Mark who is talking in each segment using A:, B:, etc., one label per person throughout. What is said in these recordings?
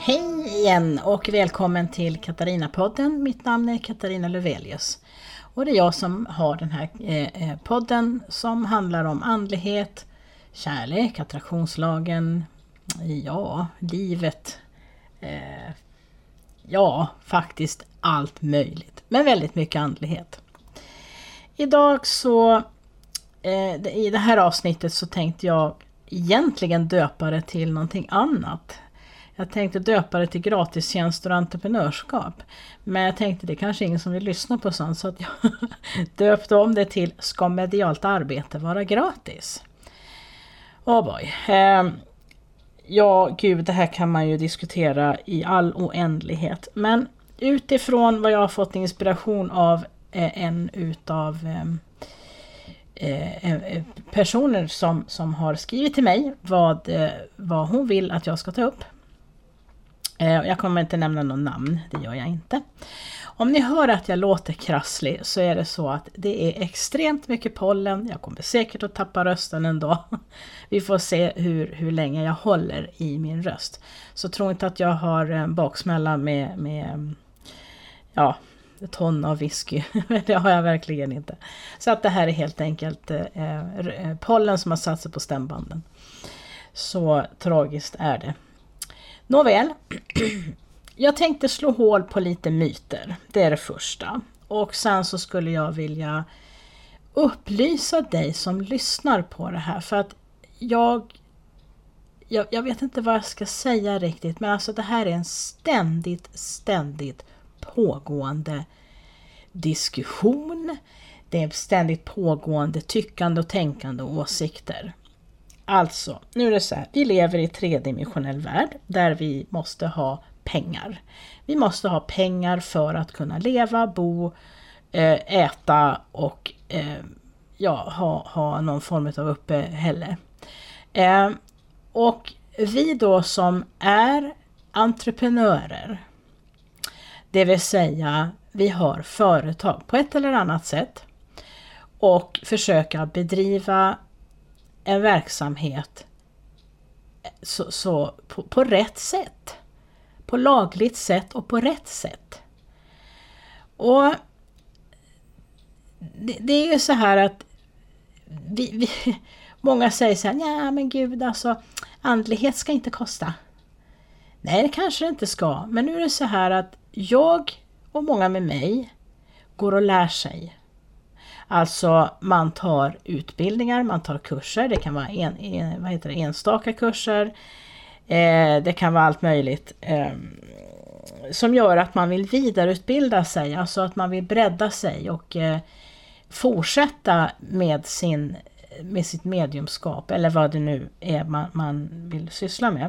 A: Hej igen och välkommen till Katarina-podden. Mitt namn är Katarina Lövelius. Och det är jag som har den här podden som handlar om andlighet, kärlek, attraktionslagen, livet. Faktiskt allt möjligt. Men väldigt mycket andlighet. Idag så, i det här avsnittet så tänkte jag egentligen döpa det till någonting annat. Jag tänkte döpa det till gratistjänster och entreprenörskap. Men jag tänkte det är kanske ingen som vill lyssna på sånt, så att jag döpte om det till ska medialt arbete vara gratis? Det här kan man ju diskutera i all oändlighet. Men utifrån vad jag har fått inspiration av en utav personer som har skrivit till mig vad hon vill att jag ska ta upp. Jag kommer inte nämna någon namn, det gör jag inte. Om ni hör att jag låter krasslig så är det så att det är extremt mycket pollen. Jag kommer säkert att tappa rösten en dag. Vi får se hur länge jag håller i min röst. Så tro inte att jag har en baksmälla med ton av whisky. Det har jag verkligen inte. Så att det här är helt enkelt pollen som har satt sig på stämbanden. Så tragiskt är det. Nåväl, jag tänkte slå hål på lite myter, det är det första. Och sen så skulle jag vilja upplysa dig som lyssnar på det här. För att jag vet inte vad jag ska säga riktigt, men alltså det här är en ständigt pågående diskussion. Det är ständigt pågående tyckande och tänkande och åsikter. Alltså, nu är det så här, vi lever i tredimensionell värld där vi måste ha pengar. Vi måste ha pengar för att kunna leva, bo, äta och ha någon form av uppehälle. Och vi då som är entreprenörer, det vill säga vi har företag på ett eller annat sätt och försöka bedriva en verksamhet så på rätt sätt. På lagligt sätt och på rätt sätt. Och det är ju så här att många säger så här, ja men gud alltså, andlighet ska inte kosta. Nej, det kanske det inte ska. Men nu är det så här att jag och många med mig går och lär sig. Alltså man tar utbildningar, man tar kurser, det kan vara enstaka kurser, det kan vara allt möjligt som gör att man vill vidareutbilda sig, alltså att man vill bredda sig och fortsätta med sitt mediumskap eller vad det nu är man vill syssla med.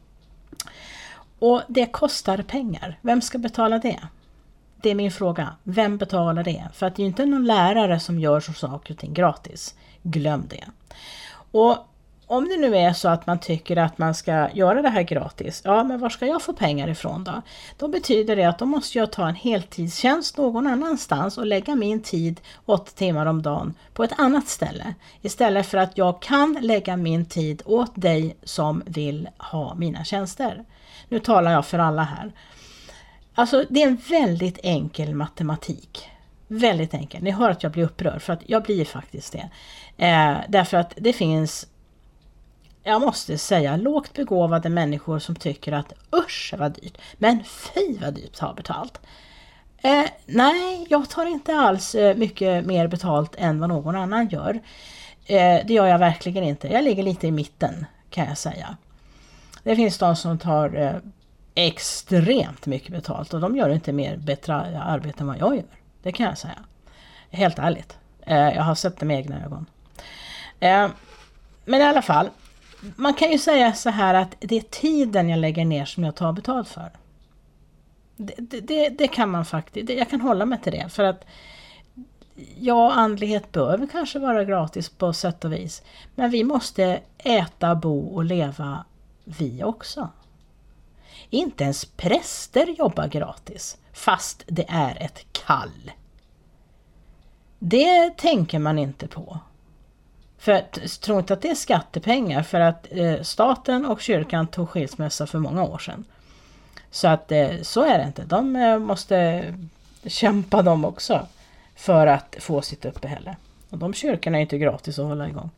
A: Och det kostar pengar. Vem ska betala det? Det är min fråga. Vem betalar det? För att det är ju inte någon lärare som gör så saker och ting gratis. Glöm det. Och om det nu är så att man tycker att man ska göra det här gratis. Ja, men var ska jag få pengar ifrån då? Då betyder det att då måste jag ta en heltidstjänst någon annanstans och lägga min tid 8 timmar om dagen på ett annat ställe. Istället för att jag kan lägga min tid åt dig som vill ha mina tjänster. Nu talar jag för alla här. Alltså det är en väldigt enkel matematik. Väldigt enkel. Ni hör att jag blir upprörd för att jag blir faktiskt det. Därför att det finns, jag måste säga, lågt begåvade människor som tycker att usch vad dyrt. Men fy vad dyrt har betalt. Nej, jag tar inte alls mycket mer betalt än vad någon annan gör. Det gör jag verkligen inte. Jag ligger lite i mitten kan jag säga. Det finns de som tar extremt mycket betalt och de gör inte bättre arbete än vad jag gör. Det kan jag säga. Helt ärligt. Jag har sett det med egna ögon. Men i alla fall, man kan ju säga så här att det är tiden jag lägger ner som jag tar betalt för. Det kan man faktiskt, jag kan hålla mig till det. För att andlighet behöver kanske vara gratis på sätt och vis. Men vi måste äta, bo och leva vi också. Inte ens präster jobbar gratis, fast det är ett kall. Det tänker man inte på. För jag tror inte att det är skattepengar, för att staten och kyrkan tog skilsmässa för många år sedan. Så att så är det inte. De måste kämpa de också för att få sitt uppehälle. Och de kyrkorna är inte gratis att hålla igång.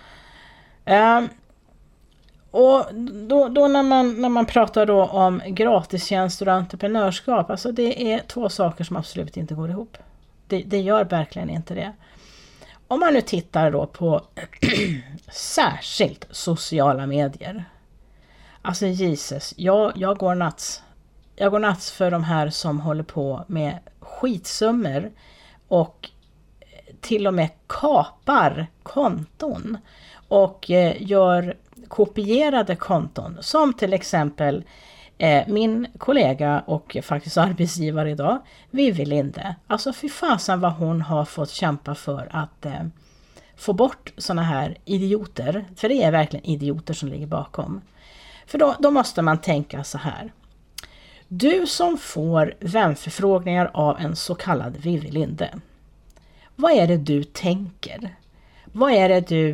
A: Och då när man pratar då om gratistjänster och entreprenörskap, alltså det är två saker som absolut inte går ihop. Det gör verkligen inte det. Om man nu tittar då på särskilt sociala medier. Alltså Jesus, jag går nuts. Jag går nuts för de här som håller på med skitsummor och till och med kapar konton och gör kopierade konton. Som till exempel min kollega och faktiskt arbetsgivare idag, Vivi Linde. Alltså fy fasen vad hon har fått kämpa för att få bort såna här idioter. För det är verkligen idioter som ligger bakom. För då måste man tänka så här. Du som får vänförfrågningar av en så kallad Vivi Linde. Vad är det du tänker? Vad är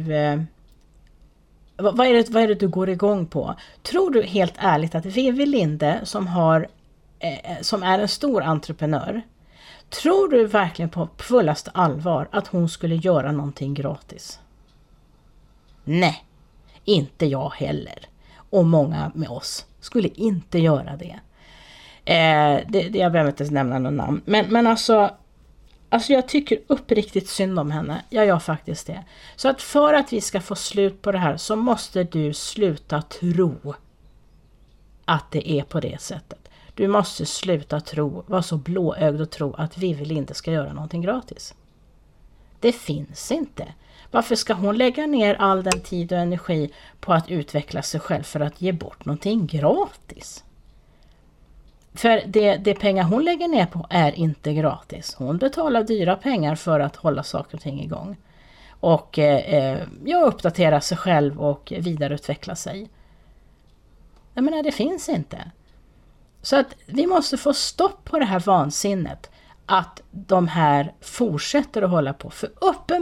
A: det du går igång på? Tror du helt ärligt att Vivi Linde som är en stor entreprenör, tror du verkligen på fullaste allvar att hon skulle göra någonting gratis? Nej, inte jag heller. Och många med oss skulle inte göra det. Jag behöver inte nämna någon namn. Men alltså jag tycker uppriktigt synd om henne. Jag gör faktiskt det. Så att för att vi ska få slut på det här så måste du sluta tro att det är på det sättet. Du måste sluta vara så blåögd och tro att Vivi Linde ska göra någonting gratis. Det finns inte. Varför ska hon lägga ner all den tid och energi på att utveckla sig själv för att ge bort någonting gratis? För det pengar hon lägger ner på är inte gratis. Hon betalar dyra pengar för att hålla saker och ting igång. Och uppdatera sig själv och vidareutveckla sig. Jag menar, det finns inte. Så att vi måste få stopp på det här vansinnet. Att de här fortsätter att hålla på. För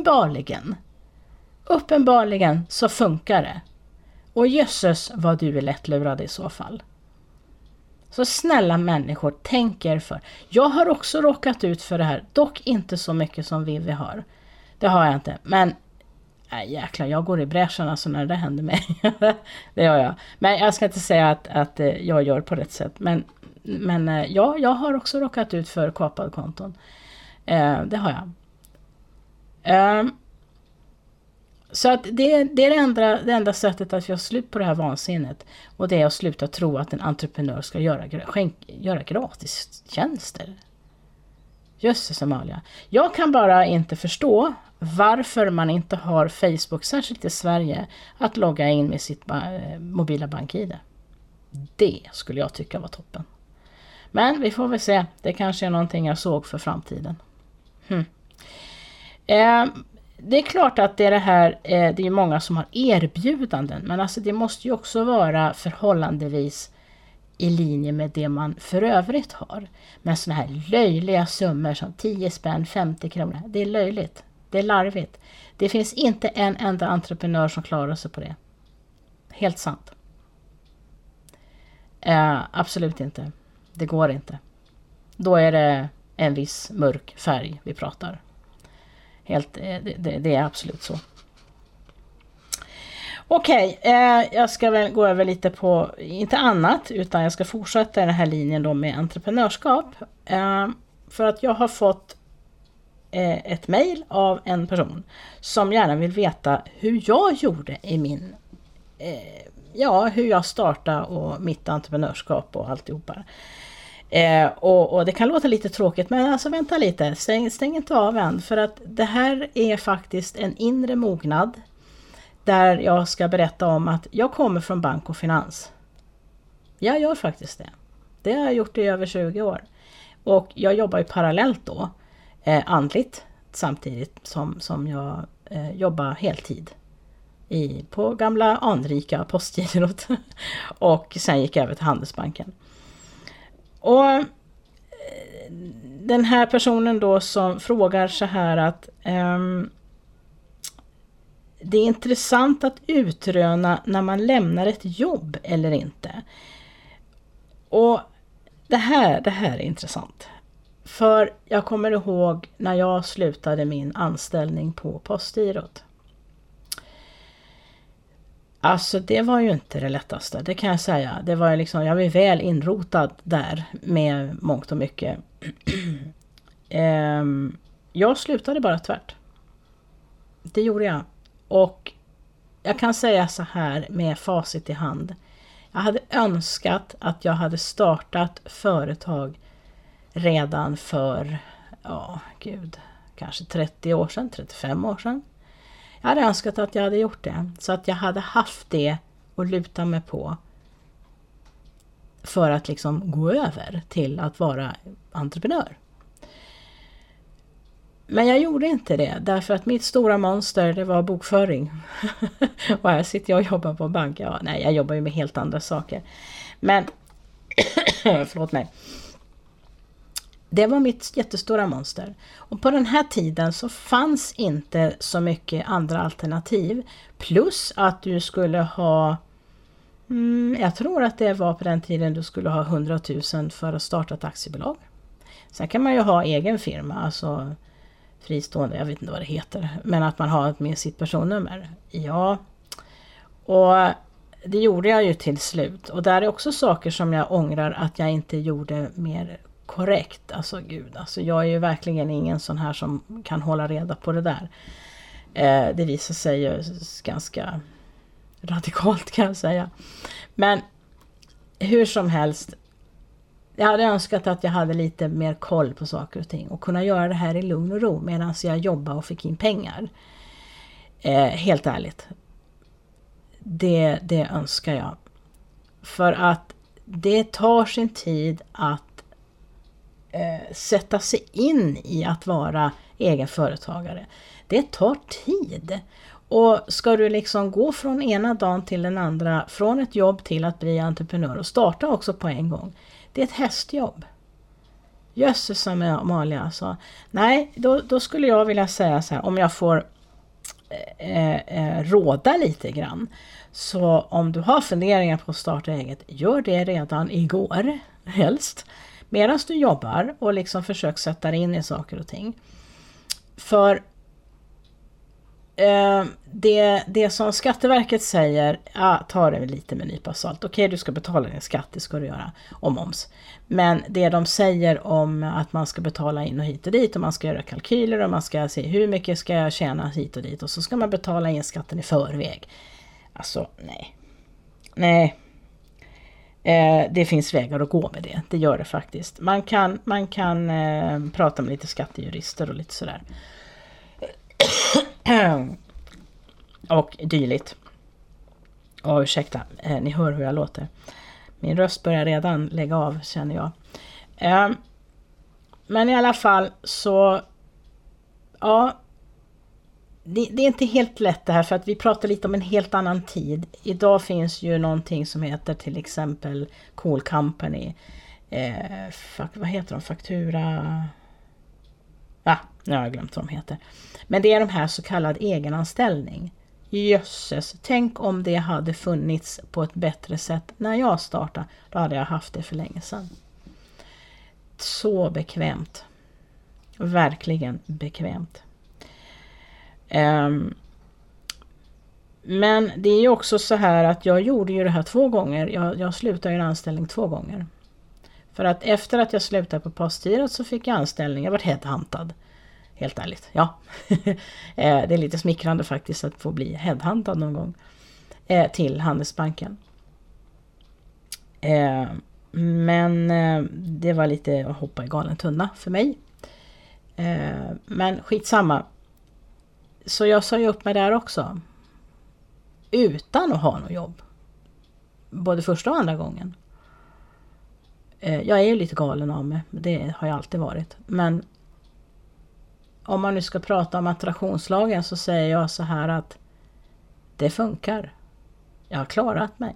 A: uppenbarligen så funkar det. Och jösses vad du är lättlurad i så fall. Så snälla människor, tänk er för. Jag har också råkat ut för det här. Dock inte så mycket som Vivi har. Det har jag inte. Men jäklar, jag går i bräschen alltså när det händer mig. Det gör jag. Men jag ska inte säga att jag gör på rätt sätt. Men ja, jag har också råkat ut för kapad konton. Det har jag. Så att det är det enda sättet att vi har slut på det här vansinnet. Och det är att sluta tro att en entreprenör ska göra gratis tjänster. Jösses Amalia. Jag kan bara inte förstå varför man inte har Facebook, särskilt i Sverige, att logga in med sitt mobila bank-ID. Det skulle jag tycka var toppen. Men vi får väl se. Det kanske är någonting jag såg för framtiden. Det är klart att det är många som har erbjudanden. Men alltså det måste ju också vara förhållandevis i linje med det man för övrigt har. Men såna här löjliga summor som 10 spänn, 50 kronor. Det är löjligt. Det är larvigt. Det finns inte en enda entreprenör som klarar sig på det. Helt sant. Absolut inte. Det går inte. Då är det en viss mörk färg vi pratar. Det är absolut så. Okej, jag ska väl gå över lite på, inte annat, utan jag ska fortsätta den här linjen då med entreprenörskap. För att jag har fått ett mejl av en person som gärna vill veta hur jag gjorde i min, hur jag startade och mitt entreprenörskap och alltihopa. Och det kan låta lite tråkigt, men alltså vänta lite, stäng inte av än, för att det här är faktiskt en inre mognad där jag ska berätta om att jag kommer från bank och finans. Jag gör faktiskt det. Det har jag gjort i över 20 år. Och jag jobbar ju parallellt då, andligt, samtidigt som jag jobbar heltid på gamla anrika postgirot. Och sen gick jag över till Handelsbanken. Och den här personen då som frågar så här att det är intressant att utröna när man lämnar ett jobb eller inte. Och det här är intressant. För jag kommer ihåg när jag slutade min anställning på Postgirot. Alltså det var ju inte det lättaste, det kan jag säga. Det var liksom, jag var väl inrotad där med mångt och mycket. Jag slutade bara tvärt. Det gjorde jag. Och jag kan säga så här med facit i hand. Jag hade önskat att jag hade startat företag redan för, kanske 30 år sedan, 35 år sedan. Jag hade önskat att jag hade gjort det. Så att jag hade haft det att luta mig på. För att liksom gå över till att vara entreprenör. Men jag gjorde inte det. Därför att mitt stora monster, det var bokföring. Och här sitter jag och jobbar på bank. Ja, nej, jag jobbar ju med helt andra saker. Men, förlåt mig. Det var mitt jättestora monster. Och på den här tiden så fanns inte så mycket andra alternativ. Plus att du skulle ha, jag tror att det var på den tiden du skulle ha 100 000 för att starta ett aktiebolag. Sen kan man ju ha egen firma, alltså fristående, jag vet inte vad det heter. Men att man har med sitt personnummer. Ja, och det gjorde jag ju till slut. Och där är också saker som jag ångrar att jag inte gjorde mer korrekt. Alltså gud, alltså jag är ju verkligen ingen sån här som kan hålla reda på det där. Det visar sig ju ganska radikalt kan jag säga. Men hur som helst, jag hade önskat att jag hade lite mer koll på saker och ting. Och kunna göra det här i lugn och ro medan jag jobbade och fick in pengar. Helt ärligt. Det önskar jag. För att det tar sin tid att sätta sig in i att vara egen företagare. Det tar tid. Och ska du liksom gå från ena dagen till den andra, från ett jobb till att bli entreprenör och starta också på en gång. Det är ett hästjobb. Jösses Amalia alltså. Nej, då skulle jag vilja säga så här, om jag får råda lite grann. Så om du har funderingar på att starta eget, gör det redan igår helst. Medan du jobbar och liksom försök sätta dig in i saker och ting. För det som Skatteverket säger, ta det lite med nypa salt. Okej, du ska betala din skatt, det ska du göra, om moms. Men det de säger om att man ska betala in och hit och dit och man ska göra kalkyler och man ska se hur mycket ska jag tjäna hit och dit och så ska man betala in skatten i förväg. Alltså, nej. Det finns vägar att gå med det. Det gör det faktiskt. Man kan prata med lite skattejurister och lite sådär. Och dyligt. Ursäkta, ni hör hur jag låter. Min röst börjar redan lägga av, känner jag. Men i alla fall så, ja, det är inte helt lätt det här, för att vi pratar lite om en helt annan tid. Idag finns ju någonting som heter till exempel Cool Company. Vad heter de? Faktura... Ja, nu har jag glömt vad de heter. Men det är de här så kallad egenanställning. Jösses, tänk om det hade funnits på ett bättre sätt när jag startade. Då hade jag haft det för länge sedan. Så bekvämt. Verkligen bekvämt. Men det är ju också så här att jag gjorde ju det här 2 gånger. Jag slutade ju en anställning 2 gånger. För att efter att jag slutade på Postgirot så fick jag anställning. Jag var headhuntad. Helt ärligt, ja. Det är lite smickrande faktiskt att få bli headhuntad någon gång. Till Handelsbanken. Men det var lite att hoppa i galen tunna för mig. Men skitsamma. Så jag sa ju upp mig där också. Utan att ha något jobb. Både första och andra gången. Jag är ju lite galen av mig. Det har jag alltid varit. Men om man nu ska prata om attraktionslagen så säger jag så här att det funkar. Jag har klarat mig.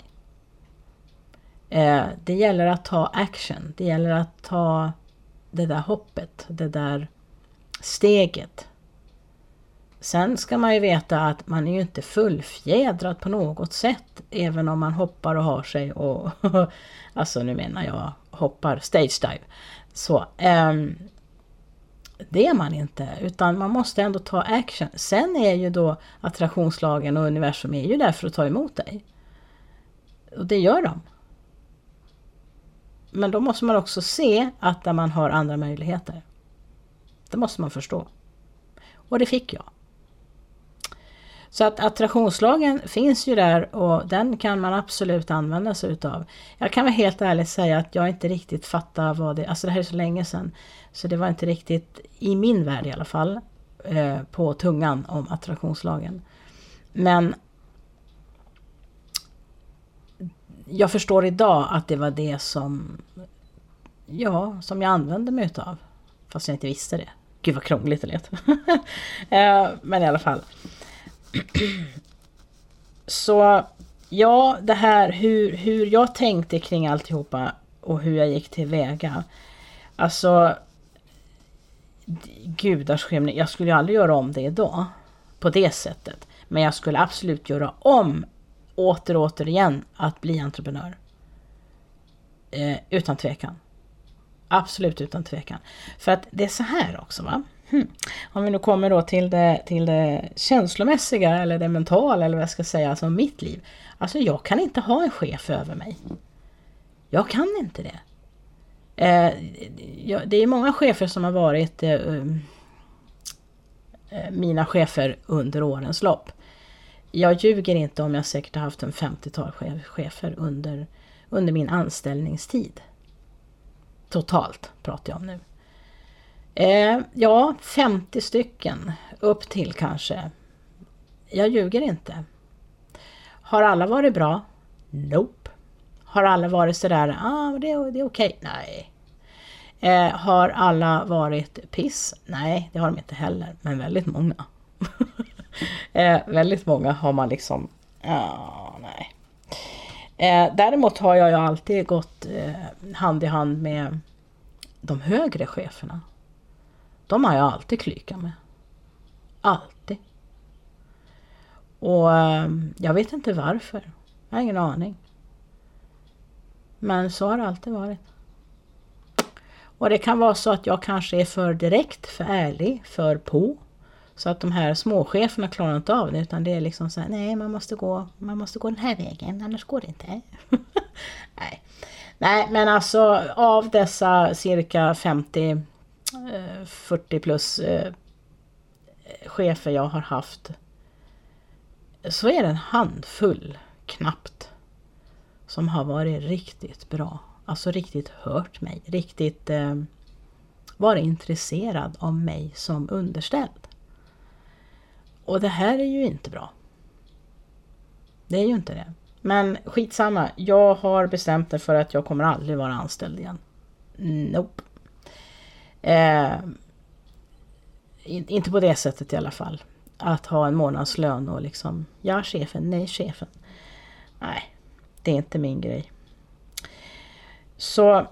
A: Det gäller att ta action. Det gäller att ta det där hoppet. Det där steget. Sen ska man ju veta att man är ju inte fullfjädrad på något sätt, även om man hoppar och har sig och alltså nu menar jag hoppar stage dive. Så det är man inte, utan man måste ändå ta action. Sen är ju då attraktionslagen och universum är ju där för att ta emot dig. Och det gör de. Men då måste man också se att där man har andra möjligheter. Det måste man förstå. Och det fick jag. Så att attraktionslagen finns ju där och den kan man absolut använda sig utav. Jag kan väl helt ärligt säga att jag inte riktigt fattar vad det... Alltså det här är så länge sedan. Så det var inte riktigt, i min värld i alla fall, på tungan om attraktionslagen. Men jag förstår idag att det var det som jag använde mig utav. Fast jag inte visste det. Gud vad krångligt det lät. Men i alla fall. Så ja, det här hur jag tänkte kring alltihopa och hur jag gick tillväga. Alltså gudars skymning, jag skulle ju aldrig göra om det idag på det sättet. Men jag skulle absolut göra om återigen att bli entreprenör. Utan tvekan. Absolut utan tvekan. För att det är så här också, va? Om vi nu kommer då till det känslomässiga eller det mentala eller vad jag ska säga, alltså mitt liv. Alltså jag kan inte ha en chef över mig. Jag kan inte det. Det är många chefer som har varit mina chefer under årens lopp. Jag ljuger inte om jag säkert har haft en 50-tal chefer under min anställningstid. Totalt pratar jag om nu. Ja, 50 stycken upp till kanske. Jag ljuger inte. Har alla varit bra? Nope. Har alla varit sådär, det är okej? Nej. Har alla varit piss? Nej, det har de inte heller. Men väldigt många. Väldigt många har man liksom, nej. Däremot har jag ju alltid gått hand i hand med de högre cheferna. De har jag alltid klykat med. Alltid. Och jag vet inte varför. Jag har ingen aning. Men så har det alltid varit. Och det kan vara så att jag kanske är för direkt, för ärlig, för på. Så att de här småcheferna klarar inte av det. Utan det är liksom så här, nej man måste gå den här vägen, annars går det inte. Nej, men alltså av dessa cirka 40 plus chefer jag har haft, så är det en handfull knappt som har varit riktigt bra. Alltså riktigt hört mig, riktigt varit intresserad av mig som underställd. Och det här är ju inte bra. Det är ju inte det. Men skitsamma, jag har bestämt mig för att jag kommer aldrig vara anställd igen. Nope. Inte på det sättet i alla fall. Att ha en månadslön och liksom, ja chefen, nej chefen. Nej, det är inte min grej. Så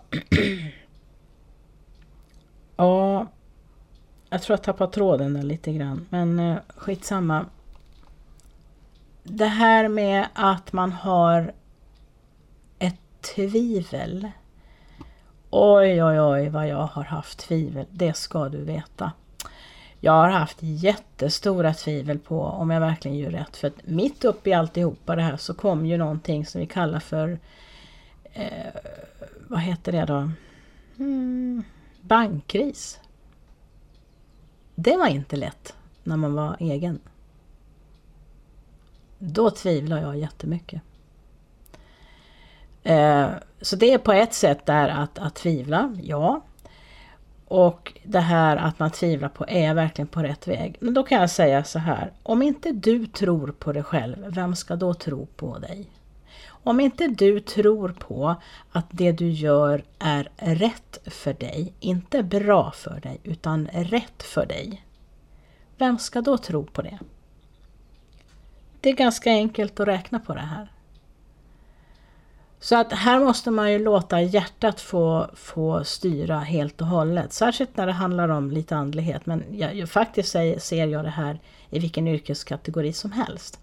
A: ja, jag tror jag tappar tråden där lite grann. Men skitsamma. Det här med att man har ett tvivel. Oj vad jag har haft tvivel. Det ska du veta. Jag har haft jättestora tvivel på om jag verkligen gör rätt. För att mitt upp i alltihopa det här så kom ju någonting som vi kallar för vad heter det då? Bankkris. Det var inte lätt när man var egen. Då tvivlar jag jättemycket. Så det är på ett sätt där att tvivla, ja. Och det här att man tvivlar på är verkligen på rätt väg. Men då kan jag säga så här. Om inte du tror på dig själv, vem ska då tro på dig? Om inte du tror på att det du gör är rätt för dig, inte bra för dig, utan rätt för dig. Vem ska då tro på det? Det är ganska enkelt att räkna på det här. Så att här måste man ju låta hjärtat få styra helt och hållet. Särskilt när det handlar om lite andlighet. Men jag faktiskt ser jag det här i vilken yrkeskategori som helst.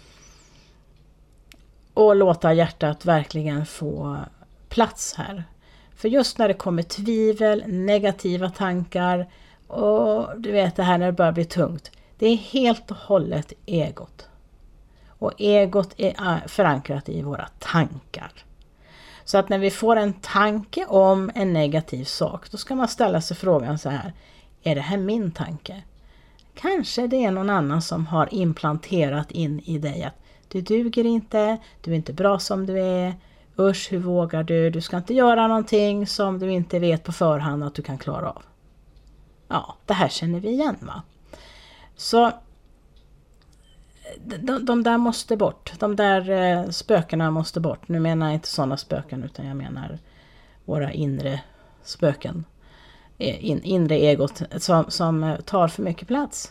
A: Och låta hjärtat verkligen få plats här. För just när det kommer tvivel, negativa tankar och du vet det här när det börjar bli tungt. Det är helt och hållet egot. Och egot är förankrat i våra tankar. Så att när vi får en tanke om en negativ sak, då ska man ställa sig frågan så här: är det här min tanke? Kanske det är någon annan som har implanterat in i dig att du duger inte, du är inte bra som du är, usch hur vågar du, du ska inte göra någonting som du inte vet på förhand att du kan klara av. Ja, det här känner vi igen va? Så de där måste bort. De där spökena måste bort. Nu menar jag inte sådana spöken utan jag menar våra inre spöken. Inre egot som tar för mycket plats.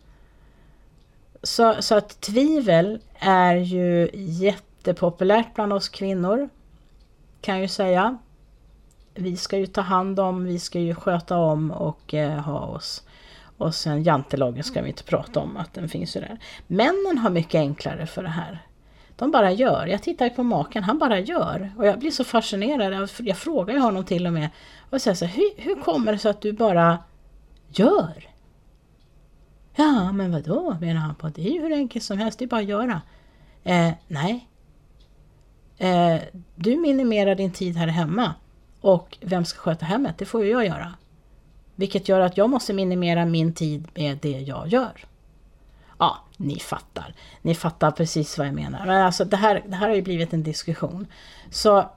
A: Så att tvivel är ju jättepopulärt bland oss kvinnor. Kan jag ju säga. Vi ska ju ta hand om, vi ska ju sköta om och ha oss. Och sen jantelagen ska vi inte prata om att den finns ju där. Männen har mycket enklare för det här. De bara gör. Jag tittar på maken, han bara gör. Och jag blir så fascinerad. Jag frågar ju honom till och med. Och säger så här, hur kommer det så att du bara gör? Ja, men vadå menar han på? Det är ju hur enkelt som helst, det är bara att göra. Nej. Du minimerar din tid här hemma. Och vem ska sköta hemmet? Det får ju jag göra. Vilket gör att jag måste minimera min tid med det jag gör. Ja, ni fattar. Ni fattar precis vad jag menar. Men alltså det här har ju blivit en diskussion. Så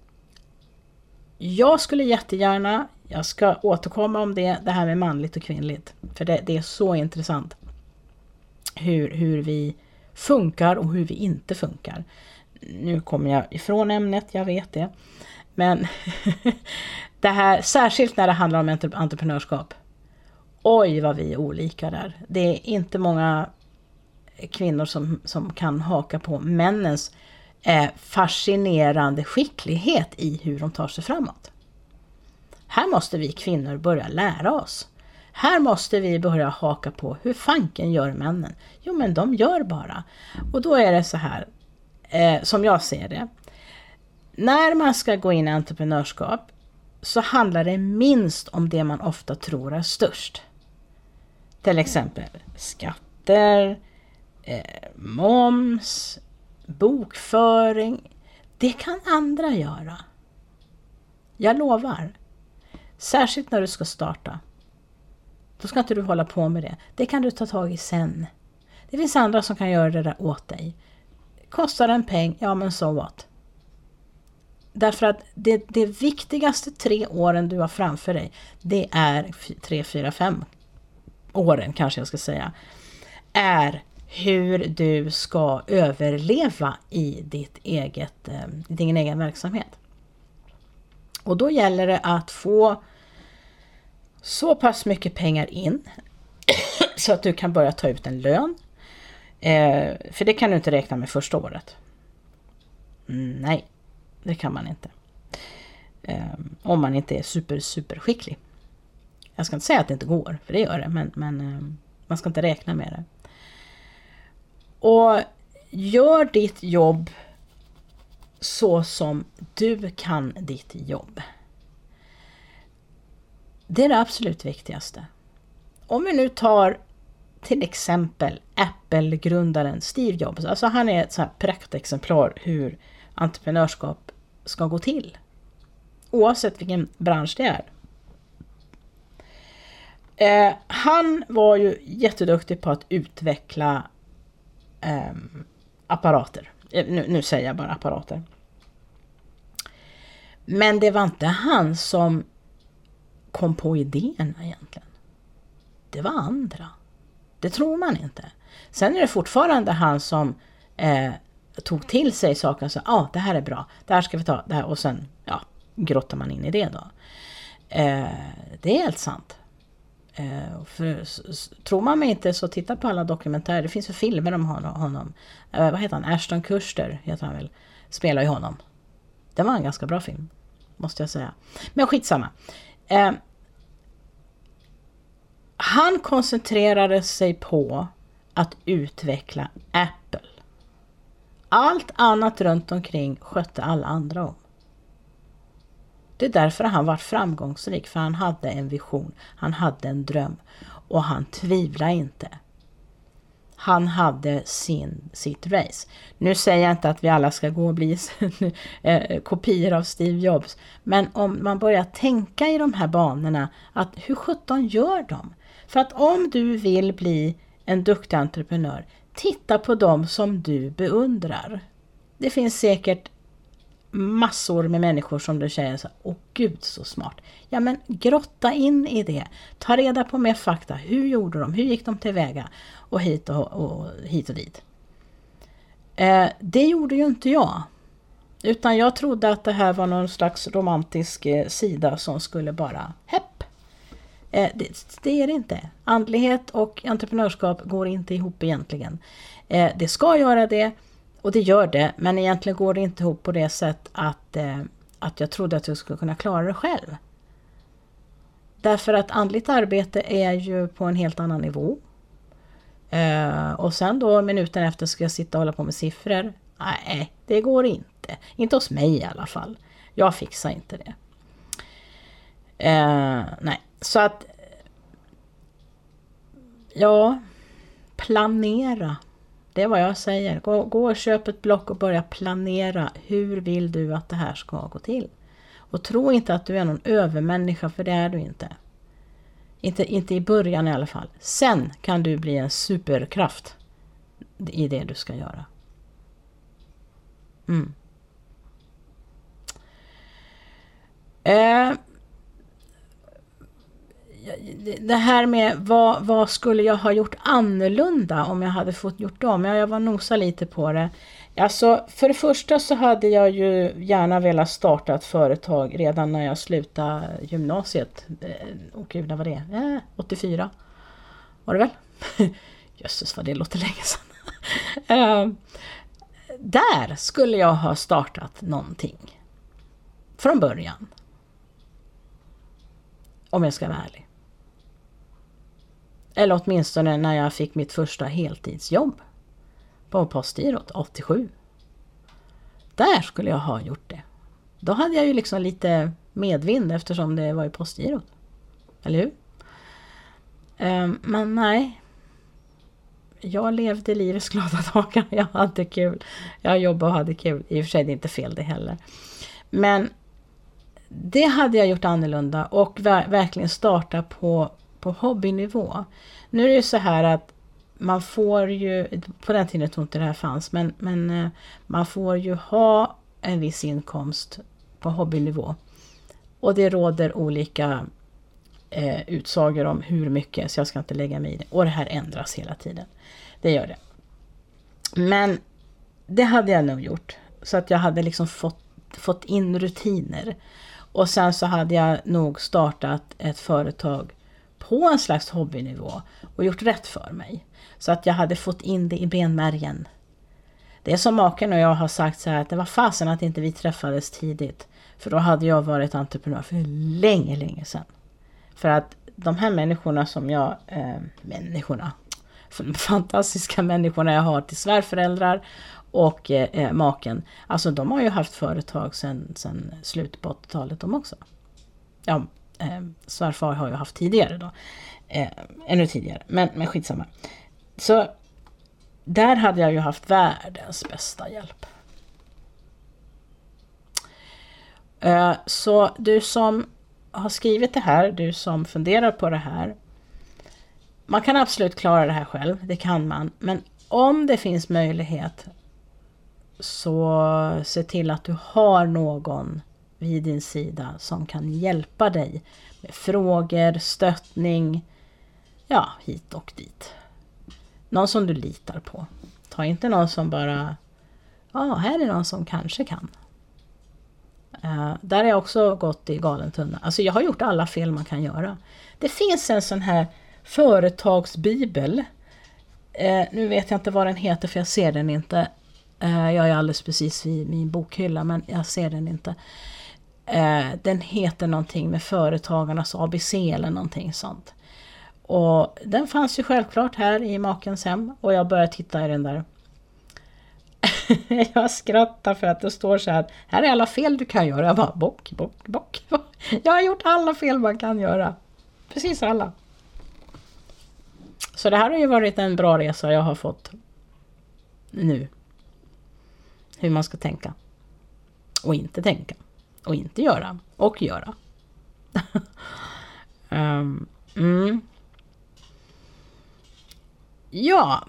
A: jag skulle jättegärna, jag ska återkomma om det här med manligt och kvinnligt. För det är så intressant. Hur vi funkar och hur vi inte funkar. Nu kommer jag ifrån ämnet, jag vet det. Men det här, särskilt när det handlar om entreprenörskap. Oj vad vi är olika där. Det är inte många kvinnor som kan haka på männens fascinerande skicklighet i hur de tar sig framåt. Här måste vi kvinnor börja lära oss. Här måste vi börja haka på hur fanken gör männen. Jo men de gör bara. Och då är det så här som jag ser det. När man ska gå in i entreprenörskap så handlar det minst om det man ofta tror är störst. Till exempel skatter, moms, bokföring. Det kan andra göra. Jag lovar. Särskilt när du ska starta. Då ska inte du hålla på med det. Det kan du ta tag i sen. Det finns andra som kan göra det där åt dig. Kostar en peng, ja men so what? Därför att det viktigaste 3 åren du har framför dig, det är 3, 4, 5 åren kanske jag ska säga, är hur du ska överleva i din egen verksamhet. Och då gäller det att få så pass mycket pengar in så att du kan börja ta ut en lön. För det kan du inte räkna med första året. Nej, det kan man inte. Om man inte är super skicklig. Jag ska inte säga att det inte går, för det gör det. Men man ska inte räkna med det. Och gör ditt jobb så som du kan ditt jobb. Det är det absolut viktigaste. Om vi nu tar till exempel Apple-grundaren Steve Jobs. Alltså han är ett så här praktexemplar hur entreprenörskap ska gå till. Oavsett vilken bransch det är. Han var ju jätteduktig på att utveckla apparater. Nu säger jag bara apparater. Men det var inte han som kom på idéerna egentligen. Det var andra. Det tror man inte. Sen är det fortfarande han som tog till sig saker och sa, det här är bra, det här ska vi ta, det här, och sen grottar man in i det då. Det är helt sant. För tror man mig inte så titta på alla dokumentärer. Det finns ju filmer om honom. Vad heter han? Ashton Kutcher heter han väl. Spelar ju honom. Det var en ganska bra film, måste jag säga. Men skitsamma. Han koncentrerade sig på att utveckla Apple. Allt annat runt omkring skötte alla andra om. Det är därför han var framgångsrik, för han hade en vision, han hade en dröm och han tvivlade inte. Han hade sitt race. Nu säger jag inte att vi alla ska gå och bli kopior av Steve Jobs, men om man börjar tänka i de här banorna, att hur 17 gör de? För att om du vill bli en duktig entreprenör, titta på dem som du beundrar. Det finns säkert massor med människor som du säger så, åh gud så smart. Ja, men grotta in i det. Ta reda på mer fakta. Hur gjorde de? Hur gick de tillväga? Och hit och dit. Det gjorde ju inte jag. Utan jag trodde att det här var någon slags romantisk sida som skulle bara hepp. Det är det inte. Andlighet och entreprenörskap går inte ihop egentligen. Det ska göra det. Och det gör det, men egentligen går det inte ihop på det sätt att jag trodde att jag skulle kunna klara det själv. Därför att andligt arbete är ju på en helt annan nivå. Och sen då minuten efter ska jag sitta och hålla på med siffror. Nej, det går inte. Inte hos mig i alla fall. Jag fixar inte det. Nej, så att ja, planera. Det är vad jag säger. Gå och köp ett block och börja planera. Hur vill du att det här ska gå till? Och tro inte att du är någon övermänniska, för det är du inte. Inte i början i alla fall. Sen kan du bli en superkraft i det du ska göra. Det här med vad skulle jag ha gjort annorlunda om jag hade fått gjort om? Jag var nosa lite på det. Alltså, för det första så hade jag ju gärna velat starta ett företag redan när jag slutade gymnasiet. Och gud, vad var det? 84 var det väl? Jösses, vad det låter länge sedan. Där skulle jag ha startat någonting från början. Om jag ska vara ärlig. Eller åtminstone när jag fick mitt första heltidsjobb på Postgirot 87. Där skulle jag ha gjort det. Då hade jag ju liksom lite medvind eftersom det var i Postgirot. Eller hur? Men nej. Jag levde livets glada dagar. Jag hade kul. Jag jobbade och hade kul. I och för sig är det inte fel det heller. Men det hade jag gjort annorlunda och verkligen starta på hobbynivå. Nu är det ju så här att man får ju, på den tiden tror inte det här fanns, men man får ju ha en viss inkomst på hobbynivå. Och det råder olika utsagor om hur mycket, så jag ska inte lägga mig i det. Och det här ändras hela tiden. Det gör det. Men det hade jag nog gjort. Så att jag hade liksom fått in rutiner. Och sen så hade jag nog startat ett företag på en slags hobbynivå och gjort rätt för mig. Så att jag hade fått in det i benmärgen. Det är som maken och jag har sagt så här, att det var fasen att inte vi träffades tidigt. För då hade jag varit entreprenör för länge sedan. För att de här människorna som jag, fantastiska människorna jag har till svärföräldrar och maken, alltså de har ju haft företag sen slutet på 80-talet de också. Ja, svärfar har ju haft tidigare då. Ännu tidigare, men skitsamma. Så där hade jag ju haft världens bästa hjälp. Så du som har skrivit det här, du som funderar på det här, man kan absolut klara det här själv, det kan man. Men om det finns möjlighet, så se till att du har någon vid din sida som kan hjälpa dig med frågor, stöttning, ja, hit och dit. Någon som du litar på. Ta inte någon som bara, här är någon som kanske kan. Där har jag också gått i galen tunna. Alltså jag har gjort alla fel man kan göra. Det finns en sån här företagsbibel. Nu vet jag inte vad den heter för jag ser den inte. Jag är alldeles precis vid min bokhylla, men jag ser den inte. Den heter någonting med Företagarnas ABC eller någonting sånt. Och den fanns ju självklart här i makens hem, och jag började titta i den där. Jag skrattar för att det står så här är alla fel du kan göra. Jag bara, bock. Jag har gjort alla fel man kan göra. Precis alla. Så det här har ju varit en bra resa jag har fått nu. Hur man ska tänka. Och inte tänka. Och inte göra. Och göra. Ja.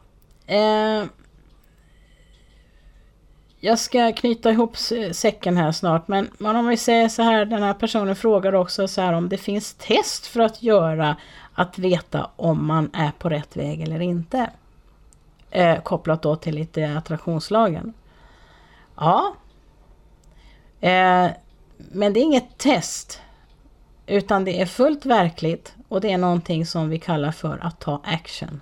A: Jag ska knyta ihop säcken här snart. Men om vi säger så här. Den här personen frågar också så här om det finns test för att göra. Att veta om man är på rätt väg eller inte. Kopplat då till lite attraktionslagen. Ja. Men det är inget test. Utan det är fullt verkligt. Och det är någonting som vi kallar för att ta action.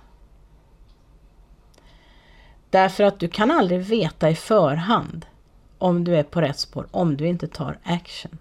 A: Därför att du kan aldrig veta i förhand om du är på rätt spår om du inte tar action.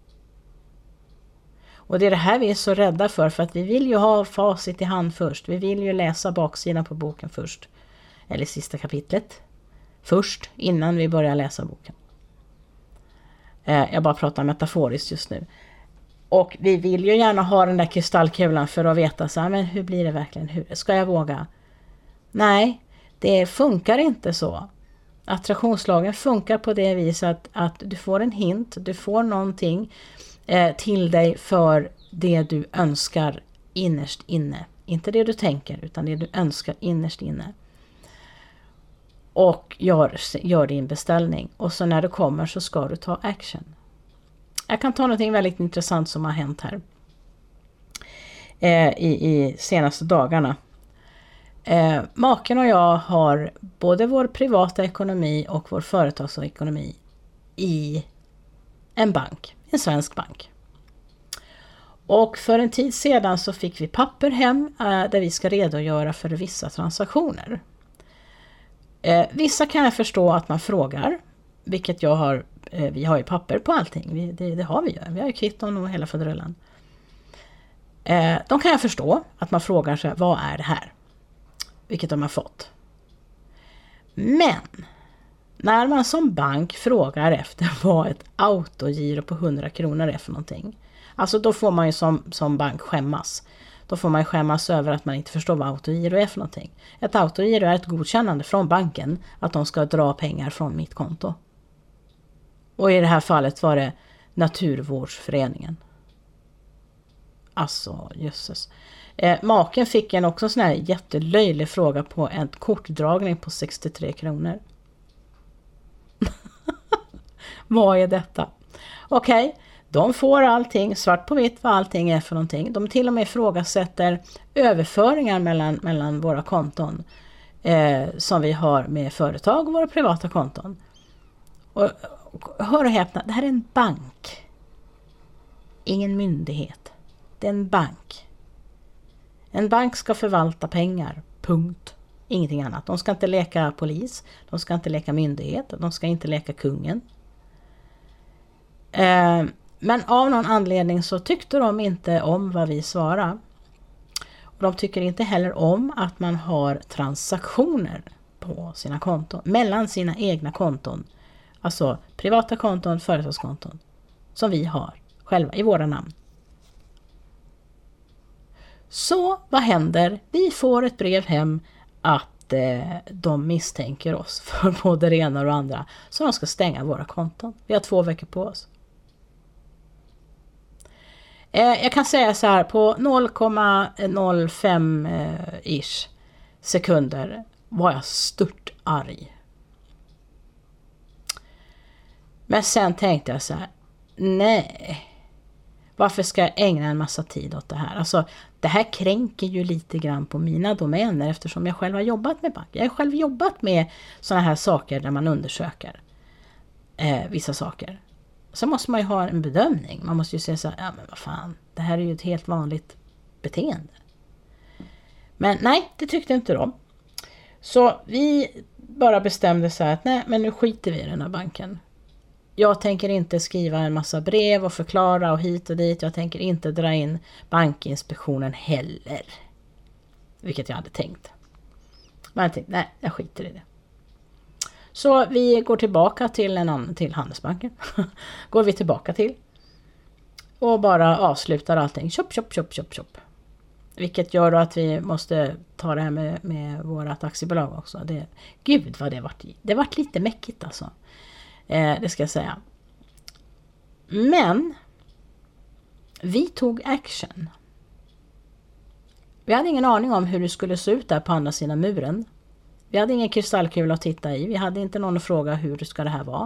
A: Och det är det här vi är så rädda för att vi vill ju ha facit i hand först. Vi vill ju läsa baksidan på boken först. Eller sista kapitlet. Först innan vi börjar läsa boken. Jag bara pratar metaforiskt just nu. Och vi vill ju gärna ha den där kristallkulan för att veta så här, men hur blir det verkligen? Ska jag våga? Nej, det funkar inte så. Attraktionslagen funkar på det viset att du får en hint, du får någonting till dig för det du önskar innerst inne. Inte det du tänker, utan det du önskar innerst inne. Och gör din beställning. Och så när det kommer så ska du ta action. Jag kan ta någonting väldigt intressant som har hänt här. I senaste dagarna. Maken och jag har både vår privata ekonomi och vår företagsekonomi i en bank. En svensk bank. Och för en tid sedan så fick vi papper hem där vi ska redogöra för vissa transaktioner. Vissa kan jag förstå att man frågar, vilket jag har, vi har ju papper på allting, det har vi ju, vi har ju kvitton och hela fadrullen. De kan jag förstå att man frågar sig, vad är det här? Vilket de har fått. Men när man som bank frågar efter vad ett autogiro på 100 kronor är för någonting. Alltså då får man ju som bank skämmas. Då får man skämmas över att man inte förstår vad autogiro är för någonting. Ett autogiro är ett godkännande från banken att de ska dra pengar från mitt konto. Och i det här fallet var det Naturvårdsföreningen. Alltså, jösses. Maken fick också en sån här jättelöjlig fråga på en kortdragning på 63 kronor. Vad är detta? Okej, de får allting, svart på vitt vad allting är för någonting. De till och med ifrågasätter överföringar mellan våra konton som vi har med företag och våra privata konton. Och hör och häpna, det här är en bank. Ingen myndighet. Det är en bank. En bank ska förvalta pengar. Punkt. Ingenting annat. De ska inte leka polis. De ska inte leka myndighet. De ska inte leka kungen. Men av någon anledning så tyckte de inte om vad vi svarade. Och de tycker inte heller om att man har transaktioner på sina konton. Mellan sina egna konton. Alltså privata konton, företagskonton. Som vi har själva i våra namn. Så vad händer? Vi får ett brev hem att de misstänker oss för både det ena och det andra. Så de ska stänga våra konton. Vi har 2 veckor på oss. Jag kan säga så här, på 0,05 sekunder var jag stört arg. Men sen tänkte jag så här, nej. Varför ska jag ägna en massa tid åt det här? Alltså, det här kränker ju lite grann på mina domäner eftersom jag själv har jobbat med bank. Jag har själv jobbat med sådana här saker där man undersöker vissa saker. Så måste man ju ha en bedömning. Man måste ju säga så här, ja men vad fan, det här är ju ett helt vanligt beteende. Men nej, det tyckte inte de. Så vi bara bestämde sig att nej, men nu skiter vi i den här banken. Jag tänker inte skriva en massa brev och förklara och hit och dit. Jag tänker inte dra in Bankinspektionen heller. Vilket jag hade tänkt. Men jag tänkte, nej, jag skiter i det. Så vi går tillbaka till Handelsbanken. Går vi tillbaka till. Och bara avslutar allting. Chop. Vilket gör då att vi måste ta det här med vårat aktiebolag också. Gud vad det vart lite mäckigt alltså. Det ska jag säga. Men vi tog action. Vi hade ingen aning om hur det skulle se ut där på andra sidan muren. Vi hade ingen kristallkula att titta i. Vi hade inte någon att fråga hur ska det här vara.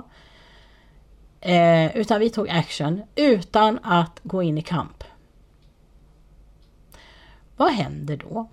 A: Utan vi tog action utan att gå in i kamp. Vad händer då?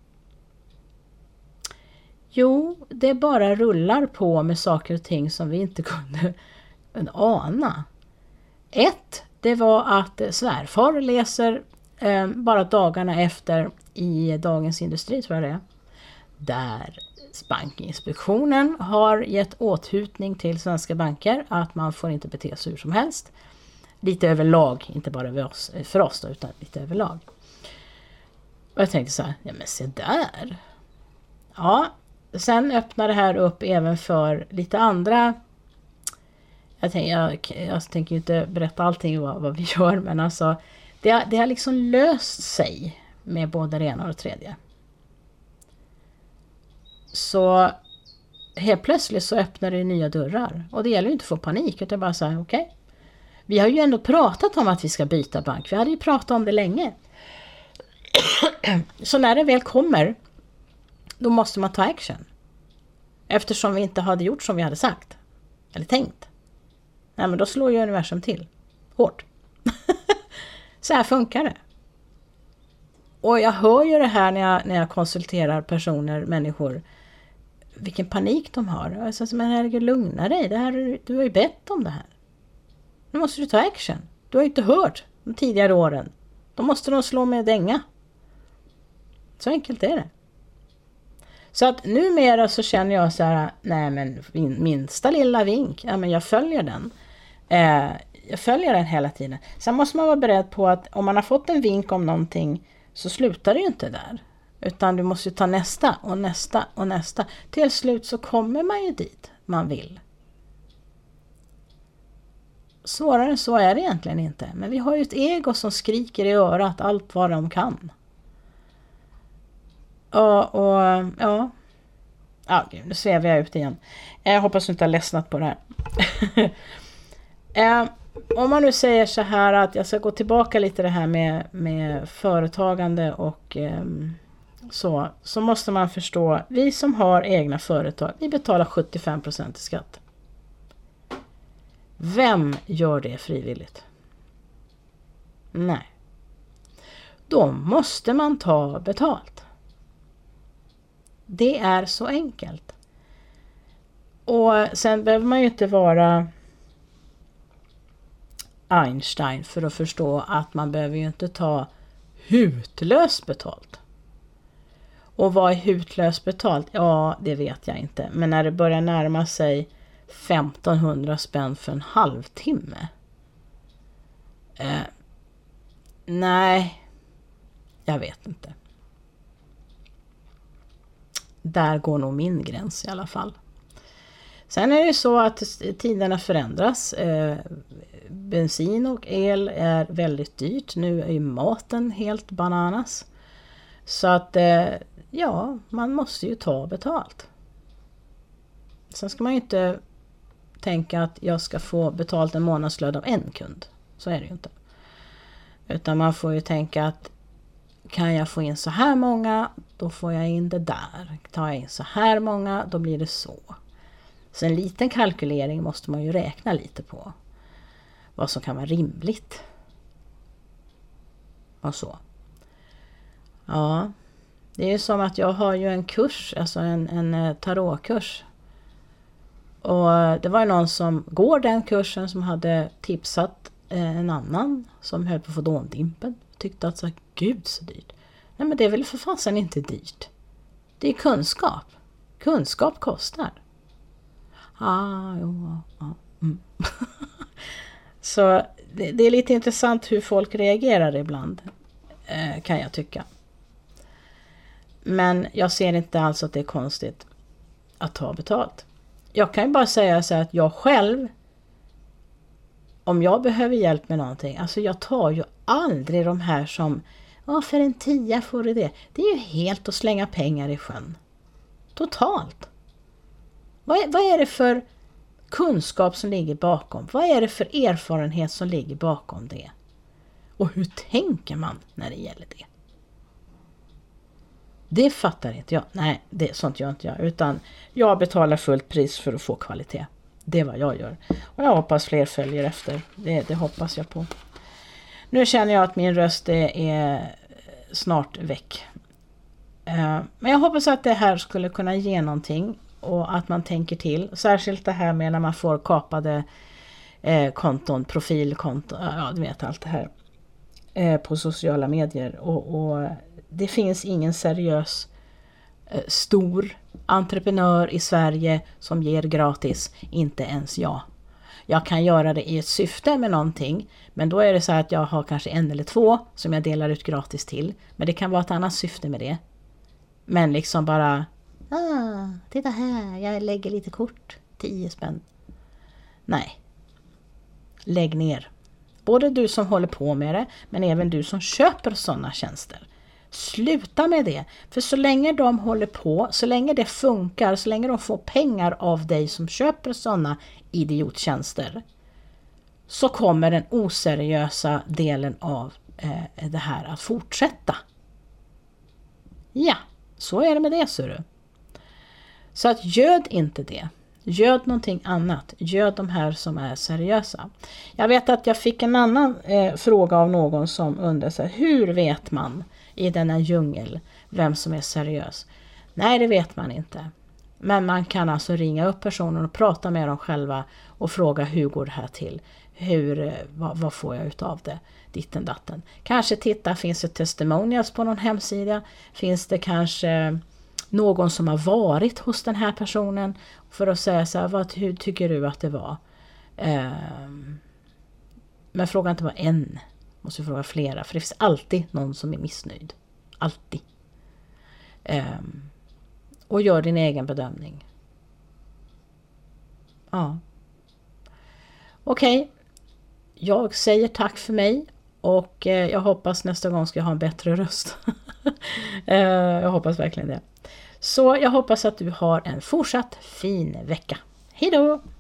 A: Jo, det bara rullar på med saker och ting som vi inte kunde ana. Det var att svärfar läser bara dagarna efter i Dagens Industri, tror jag det är, där Bankinspektionen har gett åthutning till svenska banker att man får inte bete sig hur som helst. Lite överlag, inte bara för oss då, utan lite överlag. Och jag tänkte så här, ja men se där. Ja, sen öppnar det här upp även för lite andra. Jag tänker ju inte berätta allting vad vi gör, men alltså det har liksom löst sig med både det ena och det tredje. Så helt plötsligt så öppnar det nya dörrar. Och det gäller ju inte att få panik, utan bara så här, okej. Vi har ju ändå pratat om att vi ska byta bank. Vi hade ju pratat om det länge. Så när det väl kommer, då måste man ta action. Eftersom vi inte hade gjort som vi hade sagt. Eller tänkt. Nej, men då slår ju universum till. Hårt. Så här funkar det. Och jag hör ju det här när jag konsulterar människor. Vilken panik de har. Jag säger, men herregud, lugna dig. Du har ju bett om det här. Nu måste du ta action. Du har ju inte hört de tidigare åren. Då måste de slå med dänga. Så enkelt är det. Så att numera så känner jag så här, nej men minsta lilla vink, ja men jag följer den. Jag följer den hela tiden. Sen måste man vara beredd på att om man har fått en vink om någonting så slutar det ju inte där. Utan du måste ju ta nästa och nästa och nästa. Till slut så kommer man ju dit man vill. Svårare än så är det egentligen inte. Men vi har ju ett ego som skriker i örat allt vad de kan. Ja, gud, nu svävar jag ut igen. Jag hoppas du inte har ledsnat på det här. Om man nu säger så här att jag ska gå tillbaka lite det här med företagande och så måste man förstå, vi som har egna företag, vi betalar 75% i skatt. Vem gör det frivilligt? Nej. Då måste man ta betalt. Det är så enkelt. Och sen behöver man ju inte vara Einstein för att förstå att man behöver ju inte ta hutlöst betalt. Och vad är hutlöst betalt? Ja, det vet jag inte. Men när det börjar närma sig 1500 spänn för en halvtimme. Nej, jag vet inte. Där går nog min gräns i alla fall. Sen är det så att tiderna förändras. Bensin och el är väldigt dyrt. Nu är ju maten helt bananas. Så att ja, man måste ju ta betalt. Sen ska man ju inte tänka att jag ska få betalt en månadslön av en kund. Så är det ju inte. Utan man får ju tänka att kan jag få in så här många, då får jag in det där. Tar jag in så här många, då blir det så. Så en liten kalkylering måste man ju räkna lite på. Vad som kan vara rimligt. Och så. Ja, det är ju som att jag har ju en kurs, alltså en tarotkurs. Och det var ju någon som går den kursen som hade tipsat en annan som höll på att få dåndimpen. Tyckte att så gud så dyrt. Nej, men det är väl för fasen inte dyrt. Det är kunskap. Kunskap kostar. Jo, ja. Så det är lite intressant hur folk reagerar ibland, kan jag tycka. Men jag ser inte alls att det är konstigt att ta betalt. Jag kan ju bara säga så att jag själv, om jag behöver hjälp med någonting, alltså jag tar ju aldrig de här som, för en 10 får du det. Det är ju helt att slänga pengar i sjön. Totalt. Vad är det för kunskap som ligger bakom? Vad är det för erfarenhet som ligger bakom det? Och hur tänker man när det gäller det? Det fattar inte jag. Nej, sånt gör inte jag. Utan jag betalar fullt pris för att få kvalitet. Det är vad jag gör. Och jag hoppas fler följer efter. Det hoppas jag på. Nu känner jag att min röst är snart väck. Men jag hoppas att det här skulle kunna ge någonting. Och att man tänker till. Särskilt det här med när man får kapade konton, profilkonton. Ja, du vet allt det här. På sociala medier. Och det finns ingen seriös stor entreprenör i Sverige som ger gratis. Inte ens jag. Jag kan göra det i ett syfte med någonting. Men då är det så att jag har kanske 1 eller 2 som jag delar ut gratis till. Men det kan vara ett annat syfte med det. Men liksom bara, titta här, jag lägger lite kort, 10 spänn. Nej. Lägg ner. Både du som håller på med det, men även du som köper sådana tjänster. Sluta med det. För så länge de håller på, så länge det funkar, så länge de får pengar av dig som köper sådana idiottjänster, så kommer den oseriösa delen av det här att fortsätta. Ja, så är det med det, ser du. Så att göd inte det. Göd någonting annat. Göd de här som är seriösa. Jag vet att jag fick en annan fråga av någon som undrade så här, hur vet man i denna djungel vem som är seriös? Nej, det vet man inte. Men man kan alltså ringa upp personen och prata med dem själva och fråga hur går det här till? Vad får jag utav det? Ditten datten. Kanske titta, finns det testimonials på någon hemsida? Finns det kanske någon som har varit hos den här personen för att säga så här, hur tycker du att det var? Men fråga inte bara en. Måste fråga flera. För det finns alltid någon som är missnöjd. Alltid. Och gör din egen bedömning. Ja. Okej. Jag säger tack för mig. Och jag hoppas nästa gång ska jag ha en bättre röst. Jag hoppas verkligen det. Så jag hoppas att du har en fortsatt fin vecka. Hej då!